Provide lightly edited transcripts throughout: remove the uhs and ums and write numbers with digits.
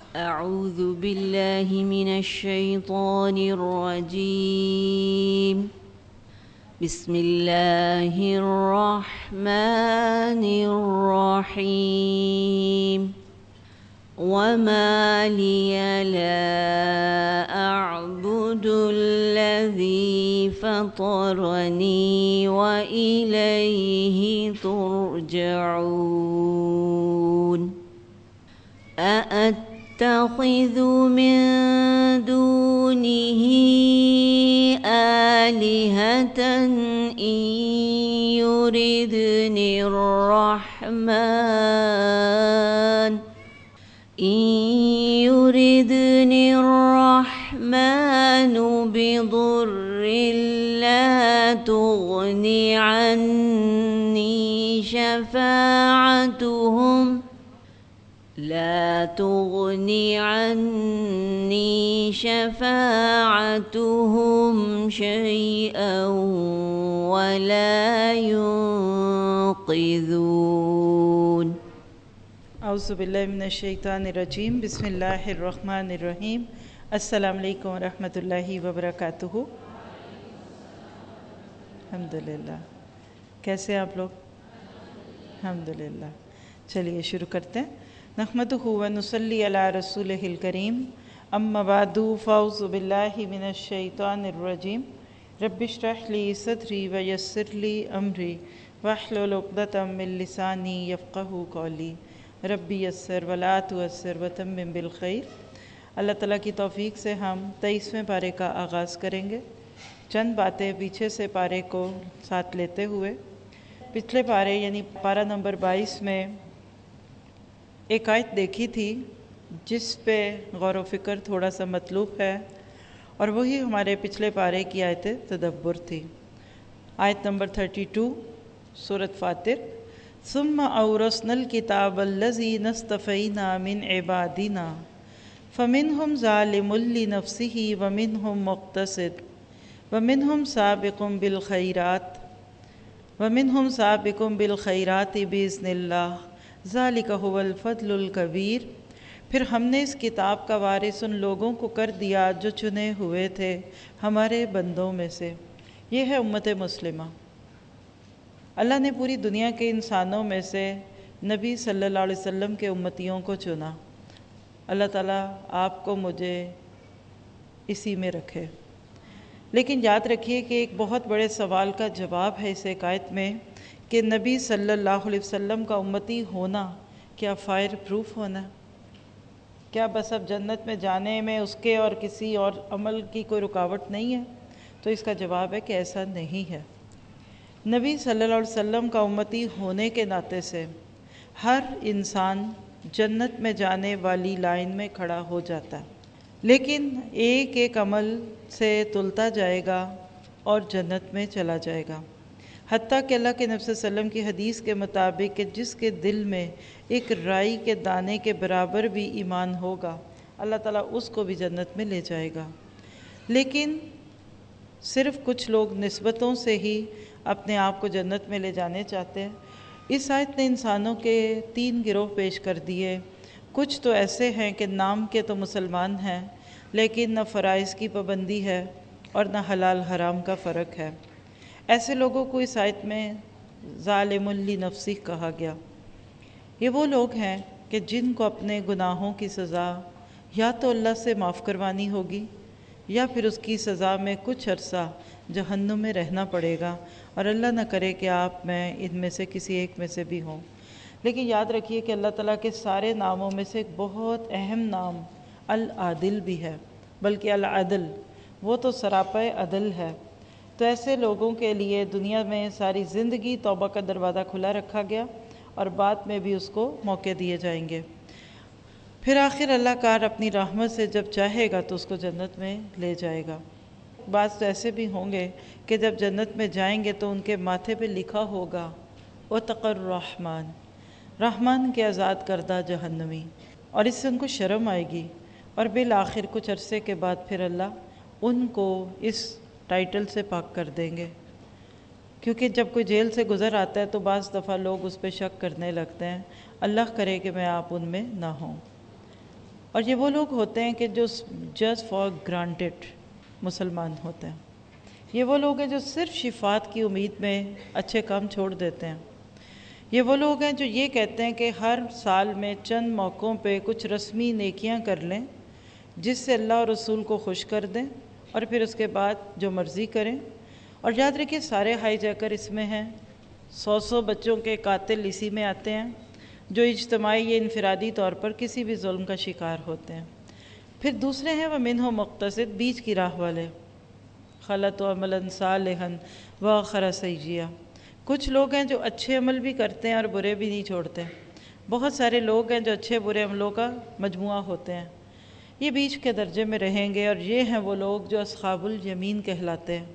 أعوذ بالله من الشيطان الرجيم. بسم الله الرحمن الرحيم. وما لي لا أعبد الذي فطرني وإليه ترجعون. أأتخذ من دونه آلهة إن يردني الرحمن بضر لا تغن عني شفاعتهم شيئا ولا ينقذون. اعوذ باللہ من الشیطان الرجیم. بسم اللہ الرحمن الرحیم. السلام علیکم ورحمۃ اللہ وبرکاتہ. الحمدللہ. کیسے ہیں آپ لوگ؟ الحمدللہ. چلیے شروع کرتے ہیں. نحمدہ ونصلی علی رسولہ الکریم. اما بعد فاعوذ باللہ من الشیطان الرجیم. رب اشرح لی صدری ویسر لی امری واحلل عقدۃ من لسانی یفقہوا قولی. ربی یسر ولا تعسر وتمم بالخیر. اللہ تعالیٰ کی توفیق سے ہم 23ویں پارے کا آغاز کریں گے. چند باتیں پیچھے سے پارے کو ساتھ لیتے ہوئے. پچھلے پارے یعنی پارہ نمبر 22 میں ایک آیت دیکھی تھی جس پہ غور و فکر تھوڑا سا مطلوب ہے، اور وہی ہمارے پچھلے پارے کی آیت تدبر تھی. آیت نمبر 32 سورۃ فاطر. ثم اورثنا الکتاب الذین اصطفینا من عبادنا فمنہم ظالم لنفسہ ومنہم مقتصد ومنہم سابق بالخیرات بإذن اللہ ذالک هو الفضل الکبیر. پھر ہم نے اس کتاب کا وارث ان لوگوں کو کر دیا جو چنے ہوئے تھے ہمارے بندوں میں سے. یہ ہے امت مسلمہ. اللہ نے پوری دنیا کے انسانوں میں سے نبی صلی اللہ علیہ وسلم کے امتیوں کو چنا. اللہ تعالیٰ آپ کو مجھے اسی میں رکھے. لیکن یاد رکھیے کہ ایک بہت بڑے سوال کا جواب ہے اس ایک آیت میں کہ نبی صلی اللہ علیہ وسلم کا امتی ہونا کیا فائر پروف ہونا؟ کیا بس اب جنت میں جانے میں اس کے اور کسی اور عمل کی کوئی رکاوٹ نہیں ہے؟ تو اس کا جواب ہے کہ ایسا نہیں ہے. نبی صلی اللہ علیہ وسلم کا امتی ہونے کے ناطے سے ہر انسان جنت میں جانے والی لائن میں کھڑا ہو جاتا ہے، لیکن ایک ایک عمل سے تلتا جائے گا اور جنت میں چلا جائے گا. حتیٰ کہ اللہ کے نبی صلی اللہ علیہ وسلم کی حدیث کے مطابق کہ جس کے دل میں ایک رائی کے دانے کے برابر بھی ایمان ہوگا اللہ تعالیٰ اس کو بھی جنت میں لے جائے گا. لیکن صرف کچھ لوگ نسبتوں سے ہی اپنے آپ کو جنت میں لے جانے چاہتے ہیں. اس آیت نے انسانوں کے 3 گروہ پیش کر دیے. کچھ تو ایسے ہیں کہ نام کے تو مسلمان ہیں لیکن نہ فرائض کی پابندی ہے اور نہ حلال حرام کا فرق ہے. ایسے لوگوں کو اس آیت میں ظالم لنفسہ کہا گیا. یہ وہ لوگ ہیں کہ جن کو اپنے گناہوں کی سزا یا تو اللہ سے معاف کروانی ہوگی یا پھر اس کی سزا میں کچھ عرصہ جہنم میں رہنا پڑے گا، اور اللہ نہ کرے کہ آپ میں ان میں سے کسی ایک میں سے بھی ہوں. لیکن یاد رکھیے کہ اللہ تعالیٰ کے سارے ناموں میں سے ایک بہت اہم نام العادل بھی ہے، بلکہ العدل وہ تو سراپا عدل ہے. تو ایسے لوگوں کے لیے دنیا میں ساری زندگی توبہ کا دروازہ کھلا رکھا گیا اور بعد میں بھی اس کو موقع دیے جائیں گے. پھر آخر اللہ کار اپنی رحمت سے جب چاہے گا تو اس کو جنت میں لے جائے گا. بعض تو ایسے بھی ہوں گے کہ جب جنت میں جائیں گے تو ان کے ماتھے پہ لکھا ہوگا اتق الرحمن، رحمان کے آزاد کردہ جہنمی، اور اس سے ان کو شرم آئے گی. اور بالآخر کچھ عرصے کے بعد پھر اللہ ان کو اس ٹائٹل سے پاک کر دیں گے. کیونکہ جب کوئی جیل سے گزر آتا ہے تو بعض دفعہ لوگ اس پہ شک کرنے لگتے ہیں. اللہ کرے کہ میں آپ ان میں نہ ہوں. اور یہ وہ لوگ ہوتے ہیں کہ جو جسٹ فار گرانٹیڈ مسلمان ہوتے ہیں. یہ وہ لوگ ہیں جو صرف شفاعت کی امید میں اچھے کام چھوڑ دیتے ہیں. یہ وہ لوگ ہیں جو یہ کہتے ہیں کہ ہر سال میں چند موقعوں پہ کچھ رسمی نیکیاں کر لیں جس سے اللہ اور رسول کو خوش کر دیں اور پھر اس کے بعد جو مرضی کریں. اور یاد رکھیے سارے ہائی جیکر اس میں ہیں. 100 بچوں کے قاتل اسی میں آتے ہیں جو اجتماعی یا انفرادی طور پر کسی بھی ظلم کا شکار ہوتے ہیں. پھر دوسرے ہیں وَمِنْهُمْ مُقْتَصِدٌ، بیچ کی راہ والے، خَلَطَ عَمَلًا صَالِحًا وَآخَرَ سَيِّئًا. کچھ لوگ ہیں جو اچھے عمل بھی کرتے ہیں اور برے بھی نہیں چھوڑتے. بہت سارے لوگ ہیں جو اچھے برے عملوں کا مجموعہ ہوتے ہیں. یہ بیچ کے درجے میں رہیں گے، اور یہ ہیں وہ لوگ جو اصحاب الیمین کہلاتے ہیں،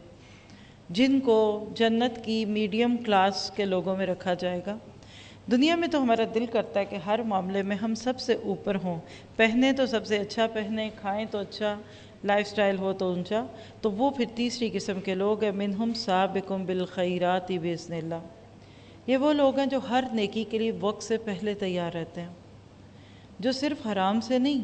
جن کو جنت کی میڈیم کلاس کے لوگوں میں رکھا جائے گا. دنیا میں تو ہمارا دل کرتا ہے کہ ہر معاملے میں ہم سب سے اوپر ہوں، پہنے تو سب سے اچھا پہنے، کھائیں تو اچھا، لائف سٹائل ہو تو اونچا. تو وہ پھر تیسری قسم کے لوگ ہیں منہم سابقٌ بالخیرات بإذن اللہ. یہ وہ لوگ ہیں جو ہر نیکی کے لیے وقت سے پہلے تیار رہتے ہیں، جو صرف حرام سے نہیں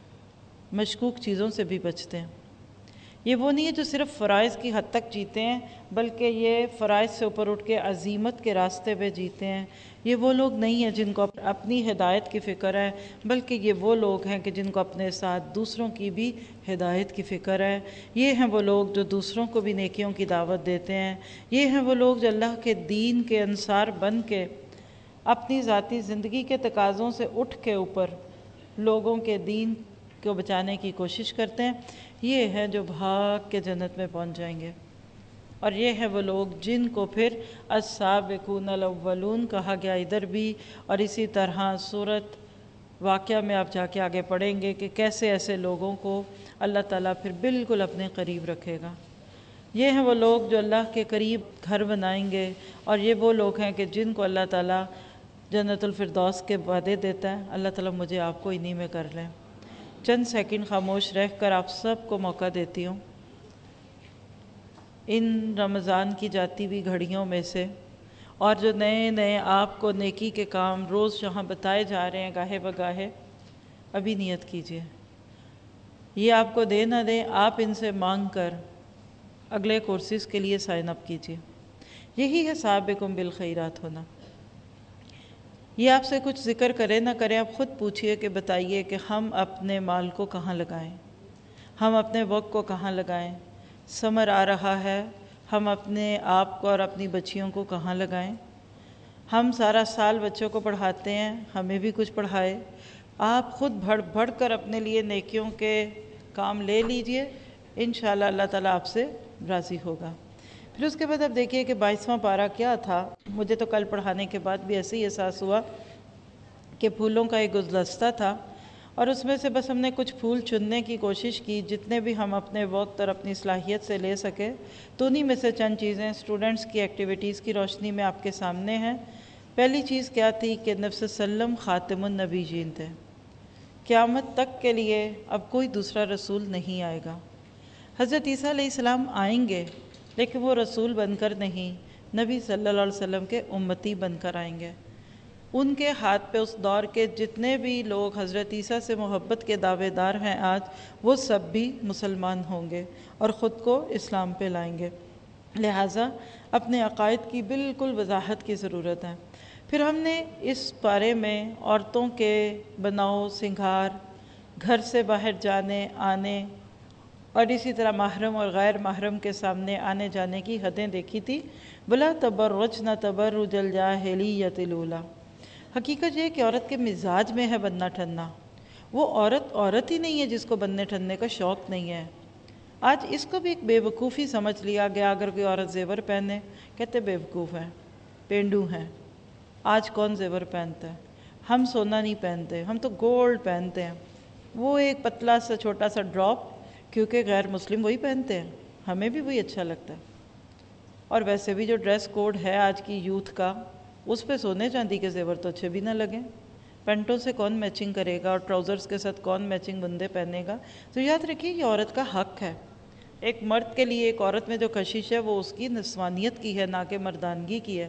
مشکوک چیزوں سے بھی بچتے ہیں. یہ وہ نہیں ہے جو صرف فرائض کی حد تک جیتے ہیں، بلکہ یہ فرائض سے اوپر اٹھ کے عزیمت کے راستے پہ جیتے ہیں. یہ وہ لوگ نہیں ہیں جن کو اپنی ہدایت کی فکر ہے، بلکہ یہ وہ لوگ ہیں کہ جن کو اپنے ساتھ دوسروں کی بھی ہدایت کی فکر ہے. یہ ہیں وہ لوگ جو دوسروں کو بھی نیکیوں کی دعوت دیتے ہیں. یہ ہیں وہ لوگ جو اللہ کے دین کے انصار بن کے اپنی ذاتی زندگی کے تقاضوں سے اٹھ کے اوپر لوگوں کے دین کو بچانے کی کوشش کرتے ہیں. یہ ہیں جو بھاگ کے جنت میں پہنچ جائیں گے. اور یہ ہیں وہ لوگ جن کو پھر السابقون الاولون کہا گیا ادھر بھی، اور اسی طرح سورۃ واقعہ میں آپ جا کے آگے پڑھیں گے کہ کیسے ایسے لوگوں کو اللہ تعالیٰ پھر بالکل اپنے قریب رکھے گا. یہ ہیں وہ لوگ جو اللہ کے قریب گھر بنائیں گے، اور یہ وہ لوگ ہیں کہ جن کو اللہ تعالیٰ جنت الفردوس کے وعدے دیتا ہے. اللہ تعالیٰ مجھے آپ کو انہی میں کر لیں. چند سیکنڈ خاموش رہ کر آپ سب کو موقع دیتی ہوں ان رمضان کی جاتی ہوئی گھڑیوں میں سے، اور جو نئے نئے آپ کو نیکی کے کام روز جہاں بتائے جا رہے ہیں گاہے بگاہے، ابھی نیت کیجئے. یہ آپ کو دے نہ دیں، آپ ان سے مانگ کر اگلے کورسز کے لیے سائن اپ کیجئے. یہی ہے سابقٌ بالخیرات ہونا. یہ آپ سے کچھ ذکر کرے نہ کرے، آپ خود پوچھئے کہ بتائیے کہ ہم اپنے مال کو کہاں لگائیں، ہم اپنے وقت کو کہاں لگائیں. سمر آ رہا ہے، ہم اپنے آپ کو اور اپنی بچیوں کو کہاں لگائیں. ہم سارا سال بچوں کو پڑھاتے ہیں، ہمیں بھی کچھ پڑھائے. آپ خود بڑھ کر اپنے لیے نیکیوں کے کام لے لیجئے، انشاءاللہ اللہ تعالیٰ آپ سے راضی ہوگا. پھر اس کے بعد اب دیکھیے کہ 22واں پارہ کیا تھا. مجھے تو کل پڑھانے کے بعد بھی ایسے ہی احساس ہوا کہ پھولوں کا ایک گلدستہ تھا، اور اس میں سے بس ہم نے کچھ پھول چننے کی کوشش کی جتنے بھی ہم اپنے وقت اور اپنی صلاحیت سے لے سکے. تو انہی میں سے چند چیزیں اسٹوڈنٹس کی ایکٹیویٹیز کی روشنی میں آپ کے سامنے ہیں. پہلی چیز کیا تھی کہ نبی صلی اللہ علیہ وسلم خاتم النبیین تھے. قیامت تک کے لیے اب کوئی دوسرا رسول نہیں آئے گا. حضرت عیسیٰ علیہ السلام آئیں گے، لیکن وہ رسول بن کر نہیں، نبی صلی اللہ علیہ وسلم کے امتی بن کر آئیں گے. ان کے ہاتھ پہ اس دور کے جتنے بھی لوگ حضرت عیسیٰ سے محبت کے دعوے دار ہیں آج، وہ سب بھی مسلمان ہوں گے اور خود کو اسلام پہ لائیں گے. لہٰذا اپنے عقائد کی بالکل وضاحت کی ضرورت ہے. پھر ہم نے اس بارے میں عورتوں کے بناؤ سنگھار، گھر سے باہر جانے آنے، اور اسی طرح محرم اور غیر محرم کے سامنے آنے جانے کی حدیں دیکھی تھی. بلا تبرجن تبرج الجاہلیۃ الاولیٰ. حقیقت یہ ہے کہ عورت کے مزاج میں ہے بننا ٹھننا. وہ عورت ہی نہیں ہے جس کو بننے ٹھننے کا شوق نہیں ہے. آج اس کو بھی ایک بے وقوفی سمجھ لیا گیا. اگر کوئی عورت زیور پہنے کہتے بے وقوف ہیں، پینڈو ہیں. آج کون زیور پہنتا ہے؟ ہم سونا نہیں پہنتے، ہم تو گولڈ پہنتے ہیں. وہ ایک پتلا سا چھوٹا سا ڈراپ، کیونکہ غیر مسلم وہی پہنتے ہیں، ہمیں بھی وہی اچھا لگتا ہے. اور ویسے بھی جو ڈریس کوڈ ہے آج کی یوتھ کا، اس پہ سونے چاندی کے زیور تو اچھے بھی نہ لگیں. پینٹوں سے کون میچنگ کرے گا، اور ٹراؤزرز کے ساتھ کون میچنگ بندے پہنے گا. تو یاد رکھیے یہ عورت کا حق ہے. ایک مرد کے لیے ایک عورت میں جو کشش ہے وہ اس کی نسوانیت کی ہے، نہ کہ مردانگی کی ہے.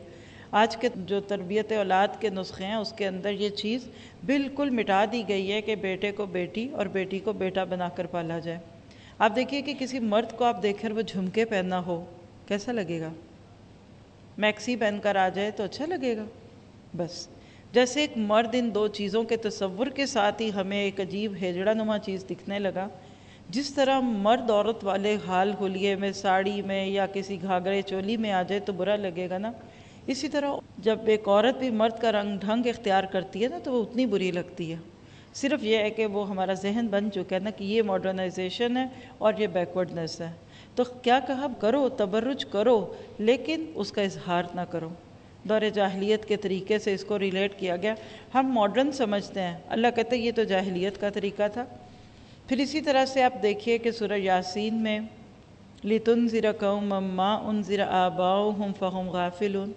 آج کے جو تربیت اولاد کے نسخے ہیں اس کے اندر یہ چیز بالکل مٹا دی گئی ہے کہ بیٹے کو بیٹی اور بیٹی کو بیٹا بنا کر پالا جائے۔ آپ دیکھیے کہ کسی مرد کو آپ دیکھ کر وہ جھمکے پہننا ہو کیسا لگے گا؟ میکسی پہن کر آ جائے تو اچھا لگے گا؟ بس جیسے ایک مرد ان دو چیزوں کے تصور کے ساتھ ہی ہمیں ایک عجیب ہیجڑا نما چیز دکھنے لگا، جس طرح مرد عورت والے حال حلیے میں، ساڑی میں یا کسی گھاگھرے چولی میں آ جائے تو برا لگے گا نا، اسی طرح جب ایک عورت بھی مرد کا رنگ ڈھنگ اختیار کرتی ہے نا تو وہ اتنی بری لگتی ہے۔ صرف یہ ہے کہ وہ ہمارا ذہن بن چکا ہے نا کہ یہ ماڈرنائزیشن ہے اور یہ بیکورڈنس ہے، تو کیا کہا کرو، تبرج کرو، لیکن اس کا اظہار نہ کرو۔ دور جاہلیت کے طریقے سے اس کو ریلیٹ کیا گیا، ہم ماڈرن سمجھتے ہیں، اللہ کہتے ہیں یہ تو جاہلیت کا طریقہ تھا۔ پھر اسی طرح سے آپ دیکھیے کہ سورہ یاسین میں لِتُنذِرَ قَوْمًا مَّا أُنذِرَ آبَاؤُهُمْ فَهُمْ غَافِلُونَ،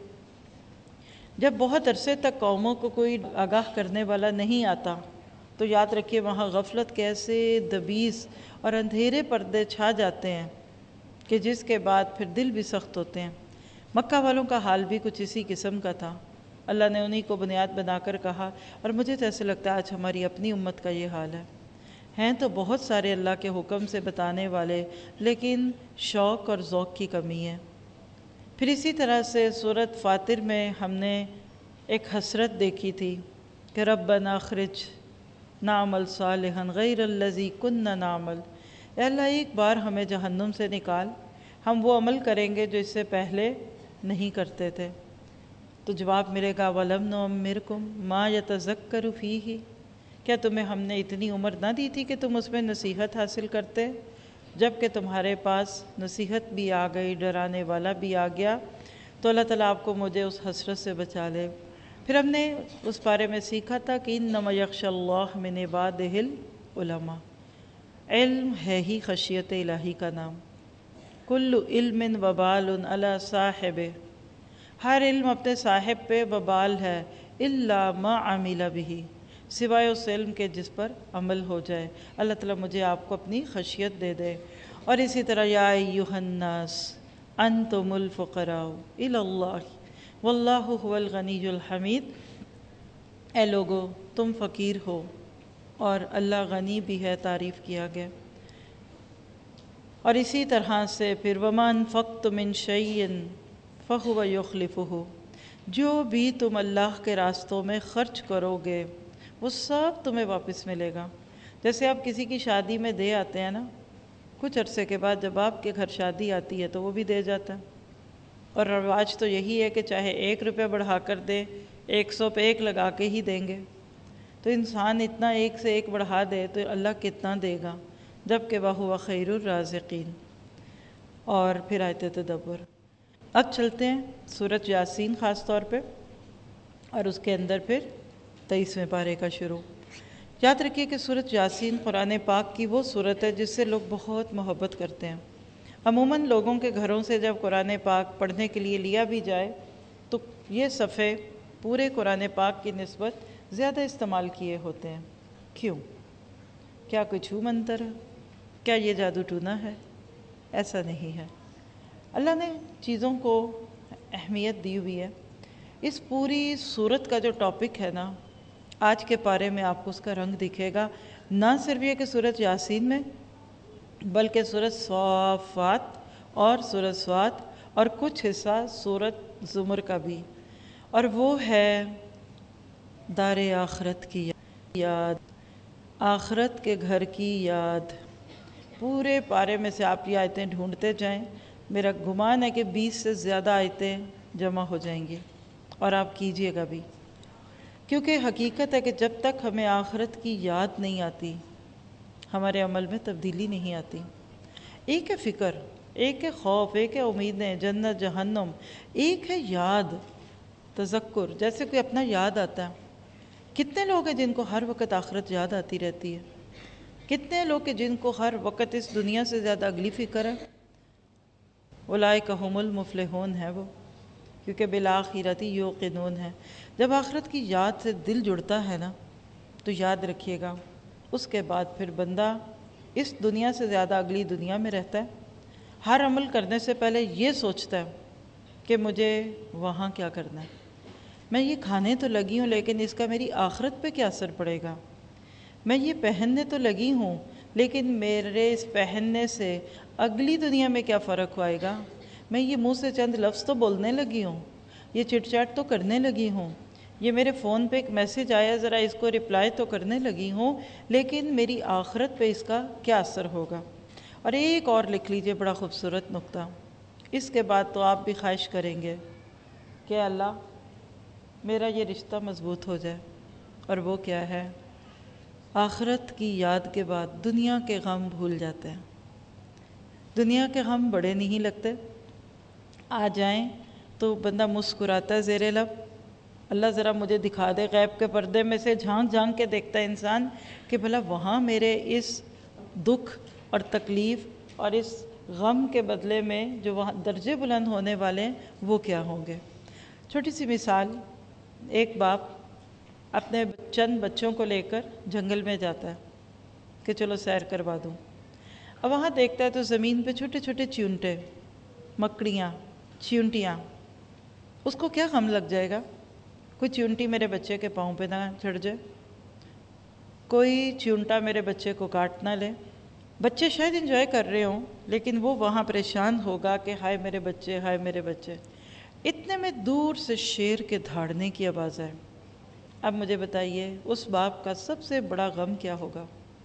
جب بہت عرصے تک قوموں کو کوئی آگاہ کرنے والا نہیں آتا تو یاد رکھیے وہاں غفلت کیسے دبیز اور اندھیرے پردے چھا جاتے ہیں کہ جس کے بعد پھر دل بھی سخت ہوتے ہیں۔ مکہ والوں کا حال بھی کچھ اسی قسم کا تھا، اللہ نے انہی کو بنیاد بنا کر کہا، اور مجھے تو ایسے لگتا ہے آج ہماری اپنی امت کا یہ حال ہے۔ ہیں تو بہت سارے اللہ کے حکم سے بتانے والے، لیکن شوق اور ذوق کی کمی ہے۔ پھر اسی طرح سے سورۃ فاطر میں ہم نے ایک حسرت دیکھی تھی کہ ربنا اخرج نعمل صالحا غیر الذی کنا نعمل، اے اللہ ایک بار ہمیں جہنم سے نکال، ہم وہ عمل کریں گے جو اس سے پہلے نہیں کرتے تھے۔ تو جواب ملے گا وَلَمْ نُعَمِّرْكُمْ مَا يَتَذَكَّرُ فِيهِ، کیا تمہیں ہم نے اتنی عمر نہ دی تھی کہ تم اس میں نصیحت حاصل کرتے؟ جب کہ تمہارے پاس نصیحت بھی آ گئی، ڈرانے والا بھی آ گیا، تو اللہ تعالیٰ آپ کو مجھے اس حسرت سے بچا لے۔ پھر ہم نے اس بارے میں سیکھا تھا کہ انما یخشی اللہ من عبادہ العلماء، علم ہے ہی خشیت الہی کا نام۔ کل علم وبال علی صاحب، ہر علم اپنے صاحب پہ وبال ہے، الا ما عمل بہ، سوائے اس علم کے جس پر عمل ہو جائے۔ اللہ تعالیٰ مجھے آپ کو اپنی خشیت دے دے۔ اور اسی طرح یا ایھا الناس انتم الفقراء الی اللہ واللہ هو الغنی الحمید، اے لوگو تم فقیر ہو اور اللہ غنی بھی ہے، تعریف کیا گیا۔ اور اسی طرح سے پھر وَمَا أَنفَقْتُم مِّن شَيْءٍ فَهُوَ يُخْلِفُهُ، جو بھی تم اللہ کے راستوں میں خرچ کرو گے وہ سب تمہیں واپس ملے گا۔ جیسے آپ کسی کی شادی میں دے آتے ہیں نا، کچھ عرصے کے بعد جب آپ کے گھر شادی آتی ہے تو وہ بھی دے جاتا ہے، اور رواج تو یہی ہے کہ چاہے 1 روپے بڑھا کر دے، 100 پہ 1 لگا کے ہی دیں گے۔ تو انسان اتنا 1 سے 1 بڑھا دے تو اللہ کتنا دے گا، جبکہ وَهُوَ خَيْرُ الرَّازِقِينَ۔ اور پھر آیت تدبر، اب چلتے ہیں سورۃ یاسین خاص طور پہ، اور اس کے اندر پھر 23ویں پارے کا شروع۔ یاد رکھیے کہ سورۃ یاسین قرآن پاک کی وہ سورت ہے جس سے لوگ بہت محبت کرتے ہیں۔ عموماً لوگوں کے گھروں سے جب قرآن پاک پڑھنے کے لیے لیا بھی جائے تو یہ صفحے پورے قرآن پاک کی نسبت زیادہ استعمال کیے ہوتے ہیں۔ کیوں؟ کیا کوئی چھو منتر ہے؟ کیا یہ جادو ٹونا ہے؟ ایسا نہیں ہے، اللہ نے چیزوں کو اہمیت دی ہوئی ہے۔ اس پوری سورت کا جو ٹاپک ہے نا، آج کے پارے میں آپ کو اس کا رنگ دکھے گا، نہ صرف یہ کہ سورۃ یاسین میں، بلکہ سورۃ صافات اور سورۃ صاد اور کچھ حصہ سورۃ زمر کا بھی، اور وہ ہے دار آخرت کی یاد، آخرت کے گھر کی یاد۔ پورے پارے میں سے آپ یہ آیتیں ڈھونڈتے جائیں، میرا گمان ہے کہ 20 سے زیادہ آیتیں جمع ہو جائیں گی، اور آپ کیجئے گا بھی، کیونکہ حقیقت ہے کہ جب تک ہمیں آخرت کی یاد نہیں آتی ہمارے عمل میں تبدیلی نہیں آتی۔ ایک ہے فکر، ایک ہے خوف، ایک ہے امیدیں، جنت جہنم، ایک ہے یاد، تذکر، جیسے کوئی اپنا یاد آتا ہے۔ کتنے لوگ ہیں جن کو ہر وقت آخرت یاد آتی رہتی ہے؟ کتنے لوگ ہیں جن کو ہر وقت اس دنیا سے زیادہ اگلی فکر ہے؟ اولئک ھم المفلحون ہے وہ، کیونکہ بالآخرۃ یوقنون ہے۔ جب آخرت کی یاد سے دل جڑتا ہے نا تو یاد رکھیے گا، اس کے بعد پھر بندہ اس دنیا سے زیادہ اگلی دنیا میں رہتا ہے۔ ہر عمل کرنے سے پہلے یہ سوچتا ہے کہ مجھے وہاں کیا کرنا ہے، میں یہ کھانے تو لگی ہوں لیکن اس کا میری آخرت پہ کیا اثر پڑے گا؟ میں یہ پہننے تو لگی ہوں لیکن میرے اس پہننے سے اگلی دنیا میں کیا فرق آئے گا؟ میں یہ منہ سے چند لفظ تو بولنے لگی ہوں، یہ چٹ چاٹ تو کرنے لگی ہوں، یہ میرے فون پہ ایک میسج آیا ذرا اس کو رپلائی تو کرنے لگی ہوں، لیکن میری آخرت پہ اس کا کیا اثر ہوگا؟ اور ایک اور لکھ لیجئے بڑا خوبصورت نقطہ، اس کے بعد تو آپ بھی خواہش کریں گے کہ اللہ میرا یہ رشتہ مضبوط ہو جائے، اور وہ کیا ہے؟ آخرت کی یاد کے بعد دنیا کے غم بھول جاتے ہیں۔ دنیا کے غم بڑے نہیں لگتے، آ جائیں تو بندہ مسکراتا ہے زیر لب، اللہ ذرا مجھے دکھا دے، غیب کے پردے میں سے جھانک جھانک کے دیکھتا ہے انسان کہ بھلا وہاں میرے اس دکھ اور تکلیف اور اس غم کے بدلے میں جو وہاں درجے بلند ہونے والے ہیں وہ کیا ہوں گے۔ چھوٹی سی مثال، ایک باپ اپنے چند بچوں کو لے کر جنگل میں جاتا ہے کہ چلو سیر کروا دوں، اب وہاں دیکھتا ہے تو زمین پہ چھوٹے چھوٹے چیونٹے، مکڑیاں، چیونٹیاں، اس کو کیا غم لگ جائے گا؟ کوئی چیونٹی میرے بچے کے پاؤں پہ نہ چڑھ جائے، کوئی چیونٹا میرے بچے کو کاٹ نہ لے۔ بچے شاید انجوائے کر رہے ہوں لیکن وہ وہاں پریشان ہوگا کہ ہائے میرے بچے، ہائے میرے بچے۔ اتنے میں دور سے شیر کے دھاڑنے کی آواز آئے۔ اب مجھے بتائیے اس باپ کا سب سے بڑا غم کیا ہوگا؟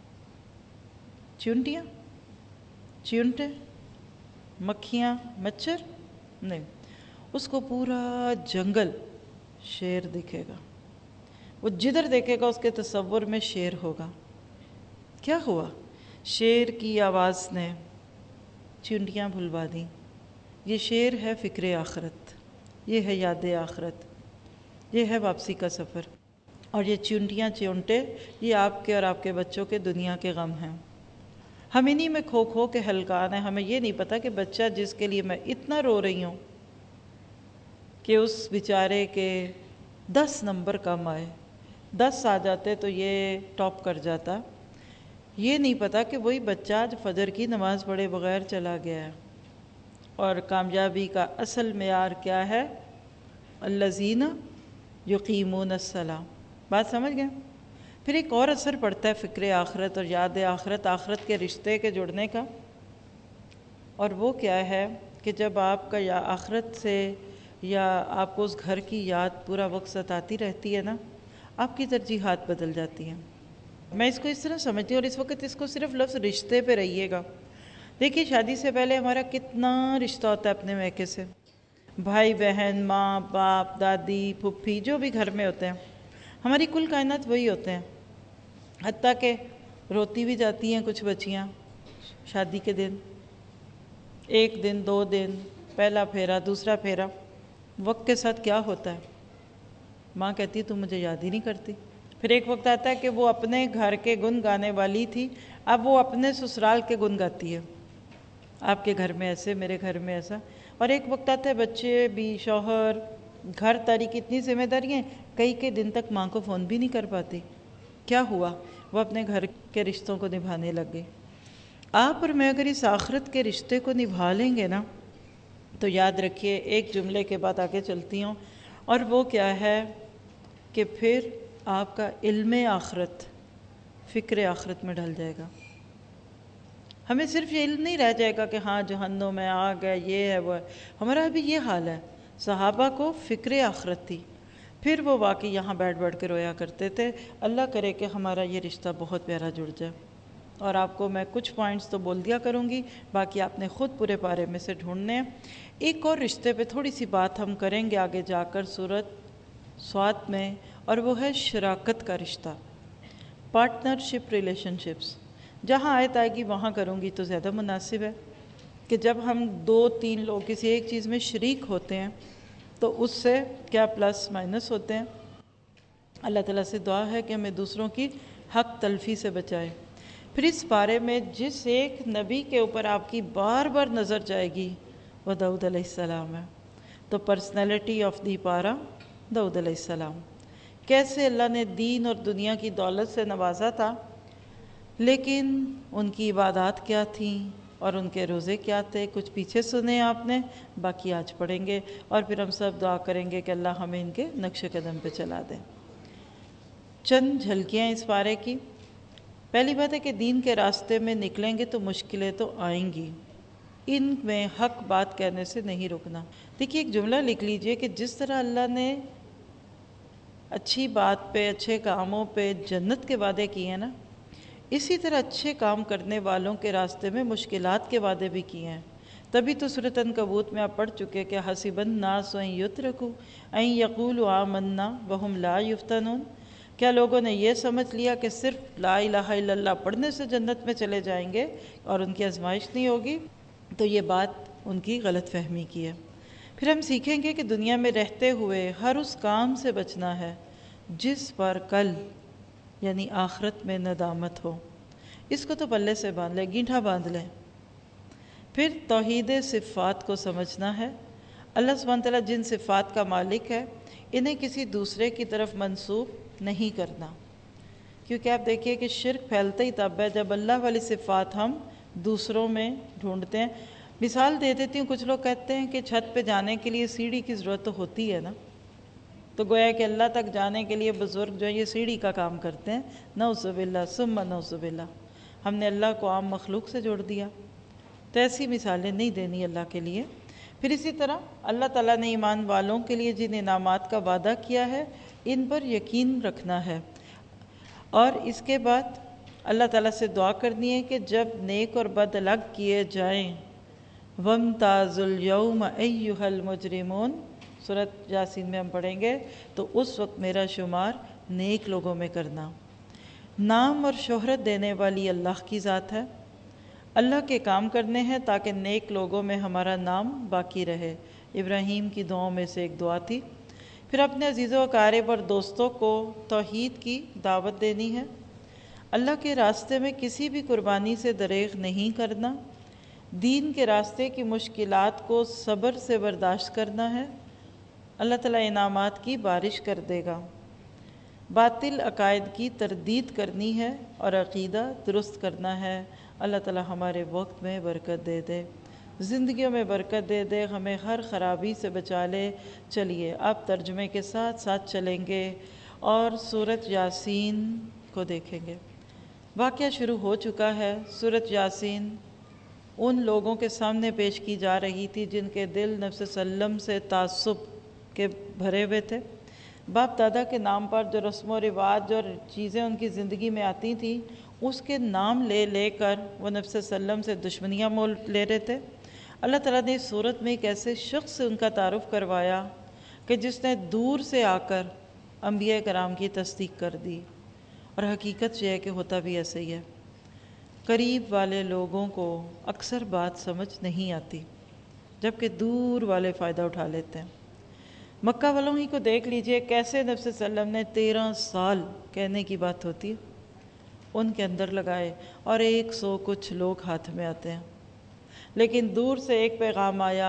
چیونٹیاں، چیونٹے، مکھیاں، مچھر؟ نہیں، اس کو پورا جنگل شیر دکھے گا، وہ جدھر دیکھے گا اس کے تصور میں شیر ہوگا۔ کیا ہوا؟ شیر کی آواز نے چیونٹیاں بھلوا دیں۔ یہ شیر ہے فکر آخرت، یہ ہے یاد آخرت، یہ ہے واپسی کا سفر، اور یہ چیونٹیاں چیونٹے یہ آپ کے اور آپ کے بچوں کے دنیا کے غم ہیں۔ ہم انہی میں کھو کھو کے ہلکان ہیں، ہمیں یہ نہیں پتہ کہ بچہ جس کے لیے میں اتنا رو رہی ہوں کہ اس بیچارے کے 10 نمبر کم آئے، 10 آ جاتے تو یہ ٹاپ کر جاتا، یہ نہیں پتا کہ وہی بچہ آج فجر کی نماز پڑھے بغیر چلا گیا ہے۔ اور کامیابی کا اصل معیار کیا ہے؟ الذین یقیمون الصلاۃ۔ بات سمجھ گئے؟ پھر ایک اور اثر پڑتا ہے فکر آخرت اور یاد آخرت، آخرت کے رشتے کے جڑنے کا، اور وہ کیا ہے کہ جب آپ کا یا آخرت سے یا آپ کو اس گھر کی یاد پورا وقت ستاتی رہتی ہے نا، آپ کی ترجیحات بدل جاتی ہیں۔ میں اس کو اس طرح سمجھتی ہوں، اور اس وقت اس کو صرف لفظ رشتے پہ رہیے گا۔ دیکھیے شادی سے پہلے ہمارا کتنا رشتہ ہوتا ہے اپنے میکے سے، بھائی بہن، ماں باپ، دادی پھپھی، جو بھی گھر میں ہوتے ہیں، ہماری کل کائنات وہی ہوتے ہیں۔ حتیٰ کہ روتی بھی جاتی ہیں کچھ بچیاں شادی کے دن، 1 دن 2 دن، پہلا پھیرا، دوسرا پھیرا، وقت کے ساتھ کیا ہوتا ہے؟ ماں کہتی تم مجھے یاد ہی نہیں کرتی۔ پھر ایک وقت آتا ہے کہ وہ اپنے گھر کے گن گانے والی تھی، اب وہ اپنے سسرال کے گن گاتی ہے، آپ کے گھر میں ایسے، میرے گھر میں ایسا۔ اور ایک وقت آتا ہے بچے بھی، شوہر، گھر داری کی اتنی ذمہ داریاں، کئی دن تک ماں کو فون بھی نہیں کر پاتی۔ کیا ہوا؟ وہ اپنے گھر کے رشتوں کو نبھانے لگ گئی۔ آپ اور میں اگر اس آخرت کے رشتے کو نبھا لیں گے نا تو یاد رکھیے، ایک جملے کے بعد آگے چلتی ہوں، اور وہ کیا ہے کہ پھر آپ کا علم آخرت فکر آخرت میں ڈھل جائے گا۔ ہمیں صرف یہ علم نہیں رہ جائے گا کہ ہاں جہنم میں آگ ہے، یہ ہے وہ ہے، ہمارا ابھی یہ حال ہے۔ صحابہ کو فکر آخرت تھی، پھر وہ واقعی یہاں بیٹھ بیٹھ کے رویا کرتے تھے۔ اللہ کرے کہ ہمارا یہ رشتہ بہت پیارا جڑ جائے، اور آپ کو میں کچھ پوائنٹس تو بول دیا کروں گی، باقی آپ نے خود پورے پارے میں سے ڈھونڈنے ہیں۔ ایک اور رشتے پہ تھوڑی سی بات ہم کریں گے آگے جا کر سورۃ صاد میں، اور وہ ہے شراکت کا رشتہ، پارٹنرشپ ریلیشن شپس۔ جہاں آیت آئے گی وہاں کروں گی تو زیادہ مناسب ہے کہ جب ہم 2-3 لوگ کسی ایک چیز میں شریک ہوتے ہیں تو اس سے کیا پلس مائنس ہوتے ہیں۔ اللہ تعالیٰ سے دعا ہے کہ ہمیں دوسروں کی حق تلفی سے بچائے۔ پھر اس بارے میں جس ایک نبی کے اوپر آپ کی بار بار نظر جائے گی وہ داؤد علیہ السلام ہے۔ تو پرسنالٹی آف دی پارا داؤد علیہ السلام، کیسے اللہ نے دین اور دنیا کی دولت سے نوازا تھا، لیکن ان کی عبادات کیا تھیں، اور ان کے روزے کیا تھے، کچھ پیچھے سنے آپ نے، باقی آج پڑھیں گے، اور پھر ہم سب دعا کریں گے کہ اللہ ہمیں ان کے نقش قدم پہ چلا دیں۔ چند جھلکیاں اس پارے کی۔ پہلی بات ہے کہ دین کے راستے میں نکلیں گے تو مشکلیں تو آئیں گی، ان میں حق بات کہنے سے نہیں رکنا۔ دیکھیے ایک جملہ لکھ لیجئے کہ جس طرح اللہ نے اچھی بات پہ، اچھے کاموں پہ جنت کے وعدے کیے ہیں نا، اسی طرح اچھے کام کرنے والوں کے راستے میں مشکلات کے وعدے بھی کیے ہیں۔ تبھی تو سورۃ عنکبوت میں آپ پڑھ چکے کہ حسب الناس ان یترکوا ان یقولوا آمنا وہم لا یفتنون۔ کیا لوگوں نے یہ سمجھ لیا کہ صرف لا الہ الا اللہ پڑھنے سے جنت میں چلے جائیں گے اور ان کی آزمائش نہیں ہوگی؟ تو یہ بات ان کی غلط فہمی کی ہے۔ پھر ہم سیکھیں گے کہ دنیا میں رہتے ہوئے ہر اس کام سے بچنا ہے جس پر کل یعنی آخرت میں ندامت ہو۔ اس کو تو پلے سے باندھ لیں، گینٹھا باندھ لیں۔ پھر توحید صفات کو سمجھنا ہے۔ اللہ سبحانہ تعالیٰ جن صفات کا مالک ہے انہیں کسی دوسرے کی طرف منسوب نہیں کرنا، کیونکہ آپ دیکھیے کہ شرک پھیلتا ہی تب ہے جب اللہ والی صفات ہم دوسروں میں ڈھونڈتے ہیں۔ مثال دے دیتی ہوں، کچھ لوگ کہتے ہیں کہ چھت پہ جانے کے لیے سیڑھی کی ضرورت تو ہوتی ہے نا، تو گویا کہ اللہ تک جانے کے لیے بزرگ جو ہے یہ سیڑھی کا کام کرتے ہیں۔ نعوذ باللہ ثم نعوذ باللہ، ہم نے اللہ کو عام مخلوق سے جوڑ دیا۔ تو ایسی مثالیں نہیں دینی اللہ کے لیے۔ پھر اسی طرح اللہ تعالیٰ نے ایمان والوں کے لیے جن انعامات کا وعدہ کیا ہے ان پر یقین رکھنا ہے، اور اس کے بعد اللہ تعالیٰ سے دعا کرنی ہے کہ جب نیک اور بد الگ کیے جائیں، وَامْتَازُوا الْيَوْمَ أَيُّهَا الْمُجْرِمُونَ، سورۃ یاسین میں ہم پڑھیں گے، تو اس وقت میرا شمار نیک لوگوں میں کرنا۔ نام اور شہرت دینے والی اللہ کی ذات ہے، اللہ کے کام کرنے ہیں تاکہ نیک لوگوں میں ہمارا نام باقی رہے۔ ابراہیم کی دعاؤں میں سے ایک دعا تھی۔ پھر اپنے عزیزوں و اقارب اور دوستوں کو توحید کی دعوت دینی ہے، اللہ کے راستے میں کسی بھی قربانی سے دریغ نہیں کرنا، دین کے راستے کی مشکلات کو صبر سے برداشت کرنا ہے، اللہ تعالیٰ انعامات کی بارش کر دے گا، باطل عقائد کی تردید کرنی ہے اور عقیدہ درست کرنا ہے۔ اللہ تعالیٰ ہمارے وقت میں برکت دے دے، زندگیوں میں برکت دے دے، ہمیں ہر خرابی سے بچا لے۔ چلیے اب ترجمے کے ساتھ ساتھ چلیں گے اور سورۃ یاسین کو دیکھیں گے۔ واقعہ شروع ہو چکا ہے۔ سورۃ یاسین ان لوگوں کے سامنے پیش کی جا رہی تھی جن کے دل نبی صلی اللہ علیہ وسلم سے تعصب کے بھرے ہوئے تھے۔ باپ دادا کے نام پر جو رسم و رواج اور چیزیں ان کی زندگی میں آتی تھیں اس کے نام لے لے کر وہ نبی صلی اللہ علیہ وسلم سے دشمنیاں مول لے رہے تھے۔ اللہ تعالیٰ نے اس صورت میں ایک ایسے شخص سے ان کا تعارف کروایا کہ جس نے دور سے آ کر انبیاء کرام کی تصدیق کر دی، اور حقیقت یہ ہے کہ ہوتا بھی ایسے ہی ہے۔ قریب والے لوگوں کو اکثر بات سمجھ نہیں آتی جبکہ دور والے فائدہ اٹھا لیتے ہیں۔ مکہ والوں ہی کو دیکھ لیجئے کیسے نبی صلی اللہ علیہ وسلم نے 13 سال کہنے کی بات ہوتی ہے ان کے اندر لگائے، اور 100 کچھ لوگ ہاتھ میں آتے ہیں، لیکن دور سے ایک پیغام آیا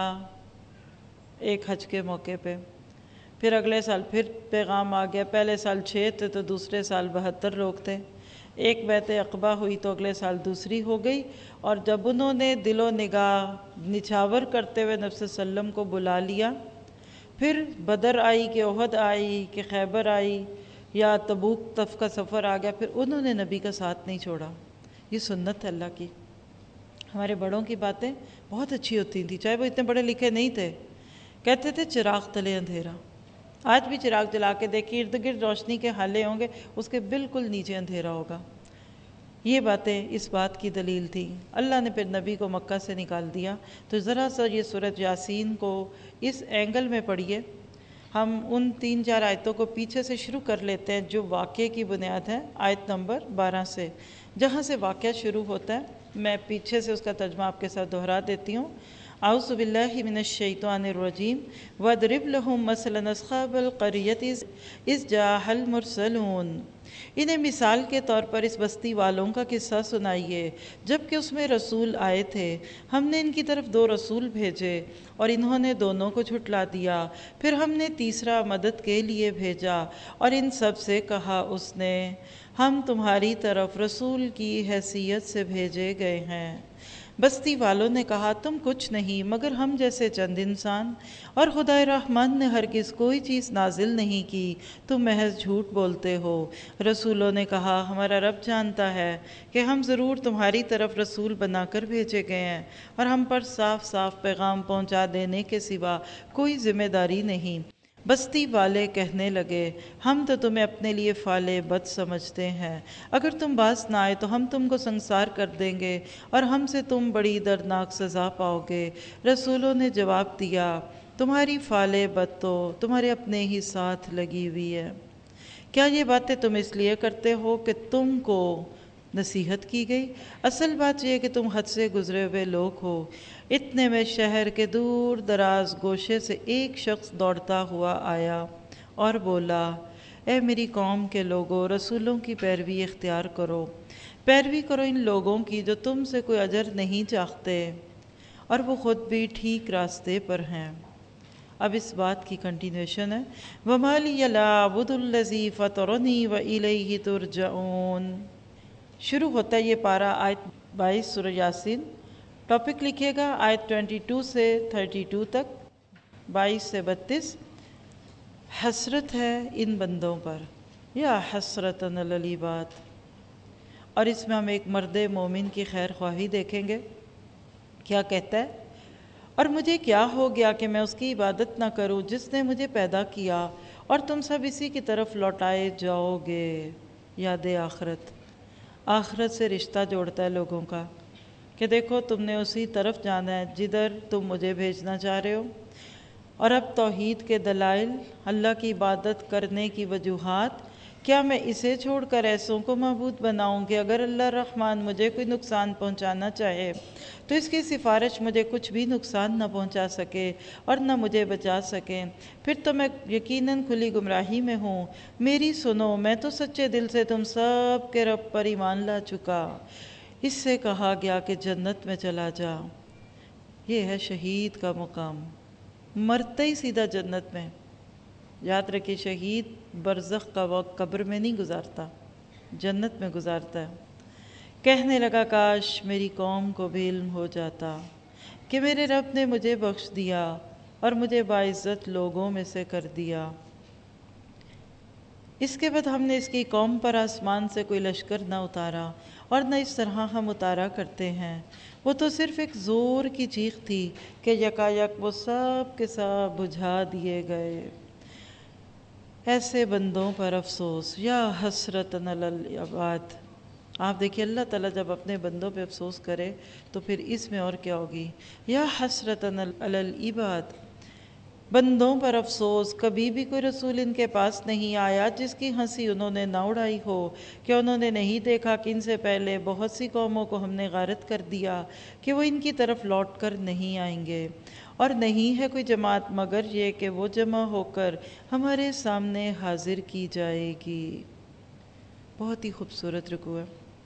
ایک حج کے موقع پہ، پھر اگلے سال پھر پیغام آ گیا، پہلے سال 6 تھے تو دوسرے سال 72 لوگ تھے، ایک بیعت عقبہ ہوئی تو اگلے سال دوسری ہو گئی، اور جب انہوں نے دل و نگاہ نچھاور کرتے ہوئے نبی صلی اللہ علیہ وسلم کو بلا لیا، پھر بدر آئی کہ احد آئی کہ خیبر آئی یا تبوک طرف کا سفر آ گیا، پھر انہوں نے نبی کا ساتھ نہیں چھوڑا۔ یہ سنت ہے اللہ کی۔ ہمارے بڑوں کی باتیں بہت اچھی ہوتی تھیں، چاہے وہ اتنے پڑھے لکھے نہیں تھے، کہتے تھے چراغ تلے اندھیرا۔ آج بھی چراغ جلا کے دیکھیں، ارد گرد روشنی کے حالے ہوں گے، اس کے بالکل نیچے اندھیرا ہوگا۔ یہ باتیں اس بات کی دلیل تھی۔ اللہ نے پھر نبی کو مکہ سے نکال دیا۔ تو ذرا سا یہ سورۃ یاسین کو اس اینگل میں پڑھیے۔ ہم ان 3-4 آیتوں کو پیچھے سے شروع کر لیتے ہیں جو واقعے کی بنیاد ہے، آیت نمبر 12 سے، جہاں سے واقعہ شروع ہوتا ہے۔ میں پیچھے سے اس کا ترجمہ آپ کے ساتھ دہرا دیتی ہوں۔ اعوذ باللہ من الشیطان الرجیم وَاضْرِبْ لَهُم مَثَلًا أَصْحَابَ الْقَرْيَةِ إِذْ جَاءَهَا الْمُرْسَلُونَ، انہیں مثال کے طور پر اس بستی والوں کا قصہ سنائیے جب کہ اس میں رسول آئے تھے، ہم نے ان کی طرف 2 رسول بھیجے اور انہوں نے دونوں کو جھٹلا دیا، پھر ہم نے تیسرا مدد کے لیے بھیجا اور ان سب سے کہا اس نے، ہم تمہاری طرف رسول کی حیثیت سے بھیجے گئے ہیں، بستی والوں نے کہا تم کچھ نہیں مگر ہم جیسے چند انسان، اور خدائے رحمان نے ہرگز کوئی چیز نازل نہیں کی، تم محض جھوٹ بولتے ہو۔ رسولوں نے کہا ہمارا رب جانتا ہے کہ ہم ضرور تمہاری طرف رسول بنا کر بھیجے گئے ہیں، اور ہم پر صاف صاف پیغام پہنچا دینے کے سوا کوئی ذمہ داری نہیں۔ بستی والے کہنے لگے ہم تو تمہیں اپنے لیے فعال بد سمجھتے ہیں، اگر تم باز نہ آئے تو ہم تم کو سنسار کر دیں گے اور ہم سے تم بڑی دردناک سزا پاؤ گے۔ رسولوں نے جواب دیا تمہاری فعال بد تو تمہارے اپنے ہی ساتھ لگی ہوئی ہے۔ کیا یہ باتیں تم اس لیے کرتے ہو کہ تم کو نصیحت کی گئی؟ اصل بات یہ ہے کہ تم حد سے گزرے ہوئے لوگ ہو۔ اتنے میں شہر کے دور دراز گوشے سے ایک شخص دوڑتا ہوا آیا اور بولا اے میری قوم کے لوگو، رسولوں کی پیروی اختیار کرو، پیروی کرو ان لوگوں کی جو تم سے کوئی اجر نہیں چاہتے اور وہ خود بھی ٹھیک راستے پر ہیں۔ اب اس بات کی کنٹینیوشن ہے وَمَا لِيَ لَا أَعْبُدُ الَّذِي فَطَرَنِي وَإِلَيْهِ تُرْجَعُونَ۔ شروع ہوتا ہے یہ پارہ آیت 22 سورہ یاسین۔ ٹاپک لکھیے گا آیت 22 سے 32 تک، 22 سے 32۔ حسرت ہے ان بندوں پر، یا حسرتن علی العباد۔ اور اس میں ہم ایک مرد مومن کی خیر خواہی دیکھیں گے۔ کیا کہتا ہے؟ اور مجھے کیا ہو گیا کہ میں اس کی عبادت نہ کروں جس نے مجھے پیدا کیا، اور تم سب اسی کی طرف لوٹائے جاؤ گے۔ یاد آخرت، آخرت سے رشتہ جوڑتا ہے لوگوں کا کہ دیکھو تم نے اسی طرف جانا ہے جدھر تم مجھے بھیجنا چاہ رہے ہو۔ اور اب توحید کے دلائل، اللہ کی عبادت کرنے کی وجوہات، کیا میں اسے چھوڑ کر ایسوں کو معبود بناؤں کہ اگر اللہ رحمان مجھے کوئی نقصان پہنچانا چاہے تو اس کی سفارش مجھے کچھ بھی نقصان نہ پہنچا سکے اور نہ مجھے بچا سکیں، پھر تو میں یقیناً کھلی گمراہی میں ہوں۔ میری سنو، میں تو سچے دل سے تم سب کے رب پر ایمان لا چکا۔ اس سے کہا گیا کہ جنت میں چلا جا۔ یہ ہے شہید کا مقام، مرتے ہی سیدھا جنت میں۔ یاد رکھیں شہید برزخ کا وقت قبر میں نہیں گزارتا، جنت میں گزارتا ہے۔ کہنے لگا کاش میری قوم کو بھی علم ہو جاتا کہ میرے رب نے مجھے بخش دیا اور مجھے باعزت لوگوں میں سے کر دیا۔ اس کے بعد ہم نے اس کی قوم پر آسمان سے کوئی لشکر نہ اتارا اور نہ اس طرح ہم اتارا کرتے ہیں۔ وہ تو صرف ایک زور کی چیخ تھی کہ یکایک وہ سب کے سب بجھا دیے گئے۔ ایسے بندوں پر افسوس، یا حسرتن علی العباد۔ آپ دیکھیے اللہ تعالیٰ جب اپنے بندوں پہ افسوس کرے تو پھر اس میں اور کیا ہوگی، یا حسرتن علی العباد۔ بندوں پر افسوس، کبھی بھی کوئی رسول ان کے پاس نہیں آیا جس کی ہنسی انہوں نے نہ اڑائی ہو۔ کیا انہوں نے نہیں دیکھا کہ ان سے پہلے بہت سی قوموں کو ہم نے غارت کر دیا کہ وہ ان کی طرف لوٹ کر نہیں آئیں گے، اور نہیں ہے کوئی جماعت مگر یہ کہ وہ جمع ہو کر ہمارے سامنے حاضر کی جائے گی۔ بہت ہی خوبصورت رکوع ہے۔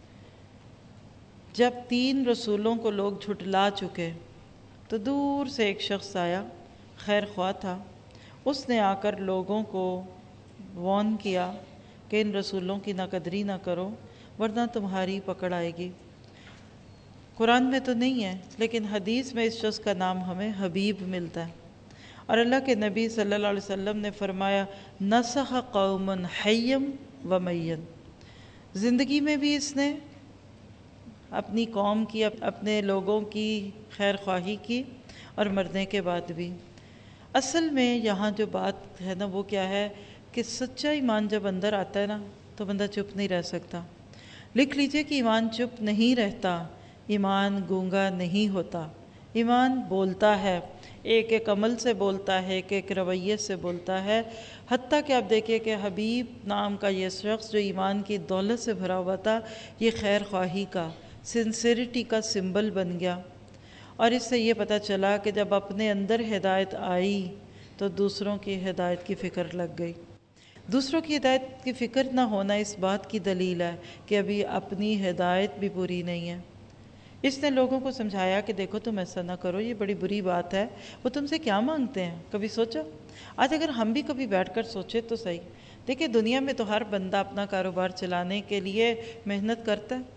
جب 3 رسولوں کو لوگ جھٹلا چکے تو دور سے ایک شخص آیا، خیر خواہ تھا۔ اس نے آ کر لوگوں کو وارن کیا کہ ان رسولوں کی ناقدری نہ کرو ورنہ تمہاری پکڑ آئے گی۔ قرآن میں تو نہیں ہے لیکن حدیث میں اس شخص کا نام ہمیں حبیب ملتا ہے، اور اللہ کے نبی صلی اللہ علیہ وسلم نے فرمایا نصح قوم حیم و مین۔ زندگی میں بھی اس نے اپنی قوم کی، اپنے لوگوں کی خیر خواہی کی، اور مرنے کے بعد بھی۔ اصل میں یہاں جو بات ہے نا وہ کیا ہے کہ سچا ایمان جب اندر آتا ہے نا تو بندہ چپ نہیں رہ سکتا۔ لکھ لیجئے کہ ایمان چپ نہیں رہتا، ایمان گونگا نہیں ہوتا، ایمان بولتا ہے، ایک ایک عمل سے بولتا ہے، ایک ایک رویے سے بولتا ہے۔ حتیٰ کہ آپ دیکھیں کہ حبیب نام کا یہ شخص جو ایمان کی دولت سے بھرا ہوا تھا، یہ خیر خواہی کا، سنسیریٹی کا سمبل بن گیا۔ اور اس سے یہ پتہ چلا کہ جب اپنے اندر ہدایت آئی تو دوسروں کی ہدایت کی فکر لگ گئی۔ دوسروں کی ہدایت کی فکر نہ ہونا اس بات کی دلیل ہے کہ ابھی اپنی ہدایت بھی پوری نہیں ہے۔ اس نے لوگوں کو سمجھایا کہ دیکھو تم ایسا نہ کرو، یہ بڑی بری بات ہے، وہ تم سے کیا مانگتے ہیں، کبھی سوچا؟ آج اگر ہم بھی کبھی بیٹھ کر سوچے تو صحیح۔ دیکھیں دنیا میں تو ہر بندہ اپنا کاروبار چلانے کے لیے محنت کرتا ہے،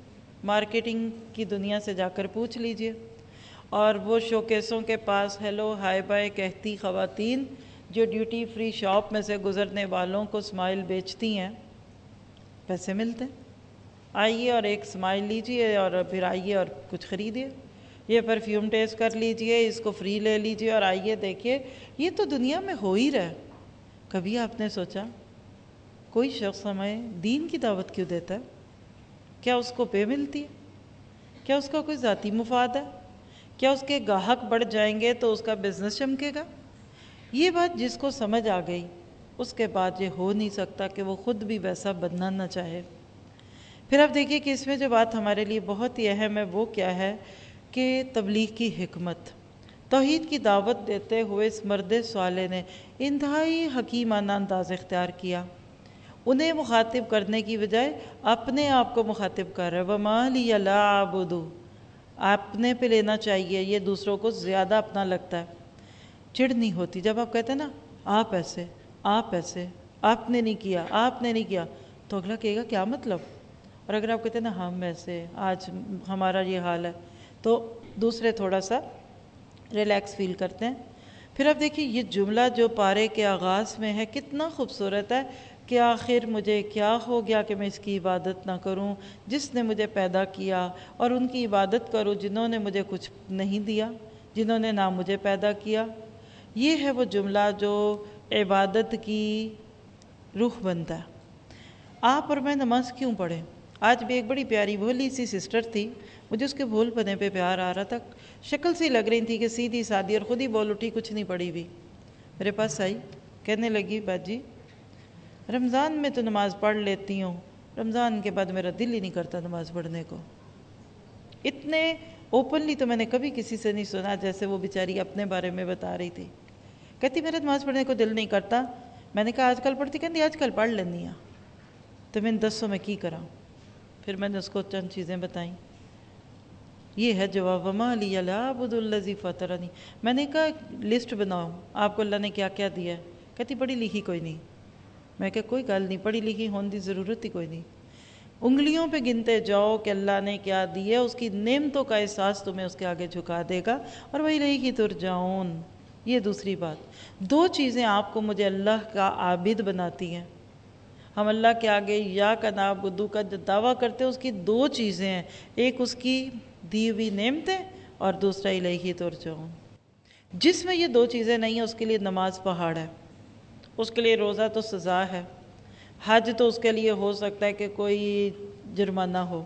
مارکیٹنگ کی دنیا سے جا کر پوچھ لیجئے، اور وہ شوکیسوں کے پاس ہیلو ہائی بائے کہتی خواتین جو ڈیوٹی فری شاپ میں سے گزرنے والوں کو اسمائل بیچتی ہیں، پیسے ملتے ہیں۔ آئیے اور ایک اسمائل لیجئے اور پھر آئیے اور کچھ خریدیے، یہ پرفیوم ٹیسٹ کر لیجئے، اس کو فری لے لیجئے اور آئیے دیکھیے، یہ تو دنیا میں ہو ہی رہا ہے۔ کبھی آپ نے سوچا کوئی شخص ہمیں دین کی دعوت کیوں دیتا ہے؟ کیا اس کو پے ملتی ہے؟ کیا اس کا کوئی ذاتی مفاد ہے؟ کیا اس کے گاہک بڑھ جائیں گے تو اس کا بزنس چمکے گا؟ یہ بات جس کو سمجھ آ گئی اس کے بعد یہ ہو نہیں سکتا کہ وہ خود بھی ویسا بننا نہ چاہے۔ پھر آپ دیکھیے کہ اس میں جو بات ہمارے لیے بہت ہی اہم ہے وہ کیا ہے کہ تبلیغ کی حکمت۔ توحید کی دعوت دیتے ہوئے اس مرد صالح نے انتہائی حکیمانہ انداز اختیار کیا۔ انہیں مخاطب کرنے کی بجائے اپنے آپ کو مخاطب کر رہا ہے، وَمَا لِيَ لَا أَعْبُدُ۔ اپنے پہ لینا چاہیے، یہ دوسروں کو زیادہ اپنا لگتا ہے۔ چڑ نہیں ہوتی جب آپ کہتے ہیں نا آپ ایسے، آپ ایسے، آپ نے نہیں کیا، آپ نے نہیں کیا، تو اگلا کہے گا کیا مطلب؟ اور اگر آپ کہتے ہیں نا ہم ایسے، آج ہمارا یہ حال ہے، تو دوسرے تھوڑا سا ریلیکس فیل کرتے ہیں۔ پھر آپ دیکھیے یہ جملہ جو پارے کے آغاز میں ہے کتنا خوبصورت ہے کہ آخر مجھے کیا ہو گیا کہ میں اس کی عبادت نہ کروں جس نے مجھے پیدا کیا، اور ان کی عبادت کروں جنہوں نے مجھے کچھ نہیں دیا، جنہوں نے نہ مجھے پیدا کیا۔ یہ ہے وہ جملہ جو عبادت کی روح بنتا ہے۔ آپ اور میں نماز کیوں پڑھیں؟ آج بھی ایک بڑی پیاری بھولی سی سسٹر تھی، مجھے اس کے بھول پنے پہ پیار آ رہا تھا، شکل سی لگ رہی تھی کہ سیدھی سادھی، اور خود ہی بول اٹھی کچھ نہیں پڑھی بھی، میرے پاس آئی کہنے لگی باجی رمضان میں تو نماز پڑھ لیتی ہوں، رمضان کے بعد میرا دل ہی نہیں کرتا نماز پڑھنے کو۔ اتنے اوپنلی تو میں نے کبھی کسی سے نہیں سنا جیسے وہ بیچاری اپنے بارے میں بتا رہی تھی۔ کہتی میرا نماز پڑھنے کو دل نہیں کرتا۔ میں نے کہا آج کل پڑھتی؟ کہتی آج کل پڑھ لینی ہاں۔ تو میں دسو میں کی کراں؟ پھر میں نے اس کو چند چیزیں بتائیں۔ یہ ہے جواب، وَمَا لِيَ لَا أَعْبُدُ الَّذِي فَطَرَنِي۔ میں نے کہا لسٹ بناؤ آپ کو اللہ نے کیا کیا دیا ہے۔ کہتی پڑھی لکھی کوئی نہیں۔ میں کہا کوئی گل نہیں، پڑھی لکھی ہونے دی ضرورت ہی کوئی نہیں، انگلیوں پہ گنتے جاؤ کہ اللہ نے کیا دیا، اس کی نعمتوں کا احساس تمہیں اس کے آگے جھکا دے گا، اور وَإِلَيْهِ تُرْجَعُونَ۔ یہ دوسری بات، دو چیزیں آپ کو مجھے اللہ کا عابد بناتی ہیں۔ ہم اللہ کے آگے یا کا نعبدو کا جو دعویٰ کرتے ہیں اس کی دو چیزیں ہیں، ایک اس کی دی ہوئی نعمتیں اور دوسرا الیہ ترجعون۔ جس میں یہ دو چیزیں نہیں ہیں اس کے لیے نماز پہاڑ ہے، اس کے لیے روزہ تو سزا ہے، حج تو اس کے لیے ہو سکتا ہے کہ کوئی جرمانہ ہو۔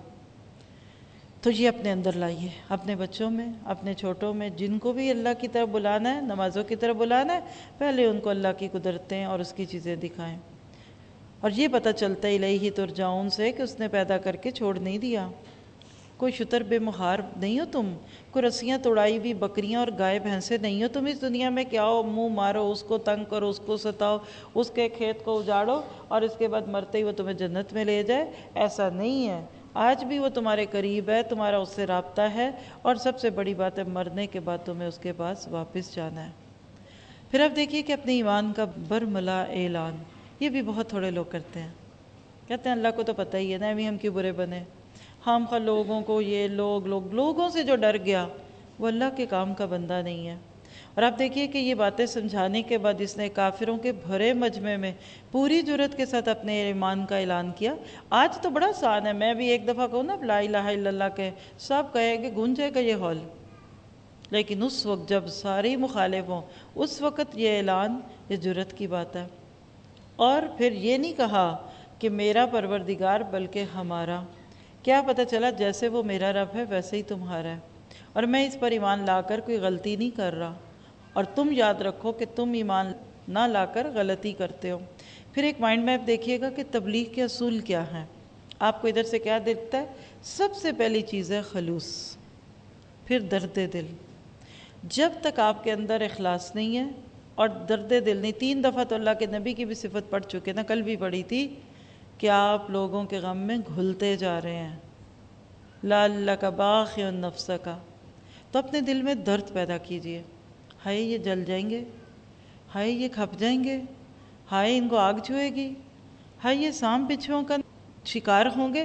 تو یہ اپنے اندر لائیے، اپنے بچوں میں، اپنے چھوٹوں میں، جن کو بھی اللہ کی طرف بلانا ہے، نمازوں کی طرف بلانا ہے، پہلے ان کو اللہ کی قدرتیں اور اس کی چیزیں دکھائیں۔ اور یہ پتہ چلتا ہے الیہ ترجعون سے کہ اس نے پیدا کر کے چھوڑ نہیں دیا۔ کوئی شتر بے مہار نہیں ہو تم، کوئی رسیاں توڑائی ہوئی بکریاں اور گائے بھینسیں نہیں ہو تم اس دنیا میں کہ آؤ منہ مارو، اس کو تنگ کرو، اس کو ستاؤ، اس کے کھیت کو اجاڑو اور اس کے بعد مرتے ہی وہ تمہیں جنت میں لے جائے۔ ایسا نہیں ہے، آج بھی وہ تمہارے قریب ہے، تمہارا اس سے رابطہ ہے، اور سب سے بڑی بات ہے مرنے کے بعد تمہیں اس کے پاس واپس جانا ہے۔ پھر اب دیکھیے کہ اپنے ایمان کا برملا اعلان یہ بھی بہت تھوڑے لوگ کرتے ہیں۔ کہتے ہیں اللہ کو تو پتہ ہی ہے نا، ہم کیوں برے بنے، ہم خواہ لوگوں کو، یہ لوگوں سے جو ڈر گیا وہ اللہ کے کام کا بندہ نہیں ہے۔ اور آپ دیکھیے کہ یہ باتیں سمجھانے کے بعد اس نے کافروں کے بھرے مجمع میں پوری جرات کے ساتھ اپنے ایمان کا اعلان کیا۔ آج تو بڑا آسان ہے، میں بھی ایک دفعہ کہوں نا لا الہ الا اللہ کہ سب کہے کہ گونج جائے گا یہ ہال، لیکن اس وقت جب ساری مخالف ہوں اس وقت یہ اعلان، یہ جرات کی بات ہے۔ اور پھر یہ نہیں کہا کہ میرا پروردگار بلکہ ہمارا، کیا پتہ چلا جیسے وہ میرا رب ہے ویسے ہی تمہارا ہے، اور میں اس پر ایمان لا کر کوئی غلطی نہیں کر رہا، اور تم یاد رکھو کہ تم ایمان نہ لا کر غلطی کرتے ہو۔ پھر ایک مائنڈ میپ دیکھیے گا کہ تبلیغ کے اصول کیا ہیں۔ آپ کو ادھر سے کیا دکھتا ہے؟ سب سے پہلی چیز ہے خلوص، پھر درد دل۔ جب تک آپ کے اندر اخلاص نہیں ہے اور درد دل نہیں، 3 دفعہ تو اللہ کے نبی کی بھی صفت پڑھ چکے نا، کل بھی پڑھی تھی کہ آپ لوگوں کے غم میں گھلتے جا رہے ہیں، لعلک باخع نفسک، تو اپنے دل میں درد پیدا کیجئے، ہائے یہ جل جائیں گے، ہائے یہ کھپ جائیں گے، ہائے ان کو آگ چھوئے گی، ہائے یہ سانپ بچھوؤں کا شکار ہوں گے،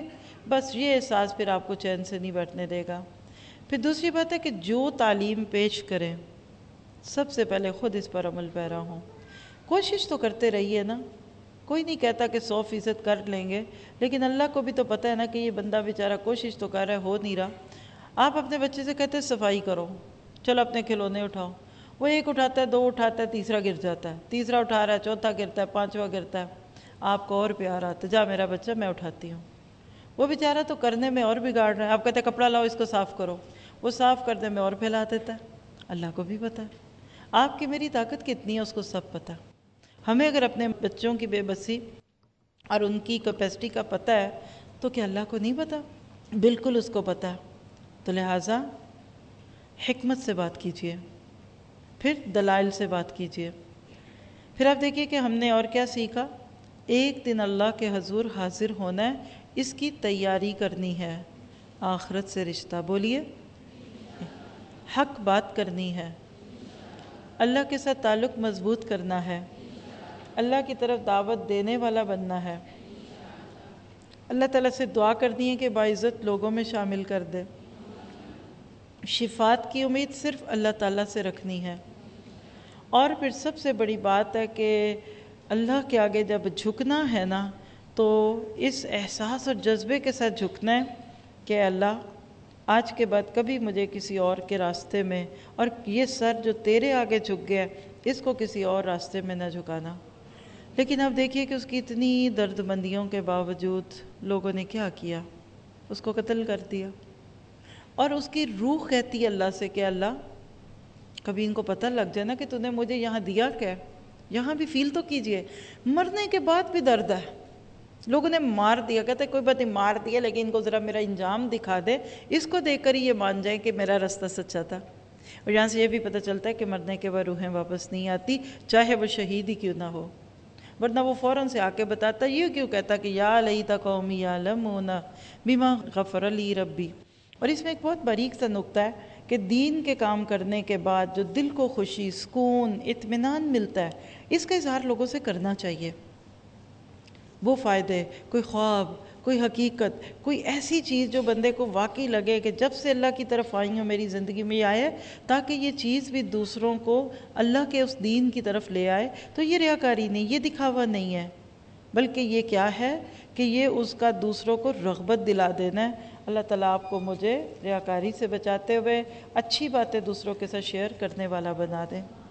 بس یہ احساس پھر آپ کو چین سے نہیں بیٹھنے دے گا۔ پھر دوسری بات ہے کہ جو تعلیم پیش کریں سب سے پہلے خود اس پر عمل پیرا ہوں۔ کوشش تو کرتے رہیے نا، کوئی نہیں کہتا کہ 100% کر لیں گے، لیکن اللہ کو بھی تو پتہ ہے نا کہ یہ بندہ بیچارہ کوشش تو کر رہا ہے، ہو نہیں رہا۔ آپ اپنے بچے سے کہتے ہیں صفائی کرو، چلو اپنے کھلونے اٹھاؤ، وہ ایک اٹھاتا ہے، دو اٹھاتا ہے، تیسرا گر جاتا ہے، تیسرا اٹھا رہا ہے، چوتھا گرتا ہے، پانچواں گرتا ہے، آپ کو اور پیار آتا ہے، جا میرا بچہ میں اٹھاتی ہوں۔ وہ بیچارہ تو کرنے میں اور بگاڑ رہا ہے، آپ کہتے ہیں کپڑا لاؤ اس کو صاف کرو، وہ صاف کرنے میں اور پھیلا دیتا ہے۔ اللہ کو بھی پتہ ہے آپ کی میری طاقت کتنی ہے، اس کو سب پتہ۔ ہمیں اگر اپنے بچوں کی بے بسی اور ان کی کیپیسٹی کا پتہ ہے تو کیا اللہ کو نہیں پتہ؟ بالکل اس کو پتہ ہے۔ تو لہٰذا حکمت سے بات کیجیے، پھر دلائل سے بات کیجیے۔ پھر آپ دیکھیے کہ ہم نے اور کیا سیکھا، ایک دن اللہ کے حضور حاضر ہونا ہے، اس کی تیاری کرنی ہے، آخرت سے رشتہ، بولیے، حق بات کرنی ہے، اللہ کے ساتھ تعلق مضبوط کرنا ہے، اللہ کی طرف دعوت دینے والا بننا ہے، اللہ تعالیٰ سے دعا کرنی ہے کہ باعزت لوگوں میں شامل کر دے، شفاعت کی امید صرف اللہ تعالیٰ سے رکھنی ہے۔ اور پھر سب سے بڑی بات ہے کہ اللہ کے آگے جب جھکنا ہے نا تو اس احساس اور جذبے کے ساتھ جھکنا ہے کہ اللہ آج کے بعد کبھی مجھے کسی اور کے راستے میں، اور یہ سر جو تیرے آگے جھک گیا اس کو کسی اور راستے میں نہ جھکانا۔ لیکن اب دیکھیے کہ اس کی اتنی درد مندیوں کے باوجود لوگوں نے کیا کیا، اس کو قتل کر دیا، اور اس کی روح کہتی ہے اللہ سے کہ اللہ کبھی ان کو پتہ لگ جائے نا کہ تو نے مجھے یہاں دیا کیا، یہاں بھی فیل تو کیجئے۔ مرنے کے بعد بھی درد ہے، لوگوں نے مار دیا، کہتے کوئی بات نہیں مار دیا لیکن ان کو ذرا میرا انجام دکھا دے، اس کو دیکھ کر ہی یہ مان جائیں کہ میرا راستہ سچا تھا۔ اور یہاں سے یہ بھی پتہ چلتا ہے کہ مرنے کے بعد روحیں واپس نہیں آتی، چاہے وہ شہید ہی کیوں نہ ہو، ورنہ وہ فوراً سے آ کے بتاتا، یہ کیوں کہتا کہ یا لیت قومی یعلمون بما غفر لی ربی۔ اور اس میں ایک بہت باریک سا نقطہ ہے کہ دین کے کام کرنے کے بعد جو دل کو خوشی، سکون، اطمینان ملتا ہے، اس کا اظہار لوگوں سے کرنا چاہیے۔ وہ فائدے، کوئی خواب، کوئی حقیقت، کوئی ایسی چیز جو بندے کو واقعی لگے کہ جب سے اللہ کی طرف آئی ہوں میری زندگی میں یہ آئے، تاکہ یہ چیز بھی دوسروں کو اللہ کے اس دین کی طرف لے آئے، تو یہ ریاکاری نہیں، یہ دکھاوا نہیں ہے، بلکہ یہ کیا ہے کہ یہ اس کا دوسروں کو رغبت دلا دینا ہے۔ اللہ تعالیٰ آپ کو مجھے ریاکاری سے بچاتے ہوئے اچھی باتیں دوسروں کے ساتھ شیئر کرنے والا بنا دیں۔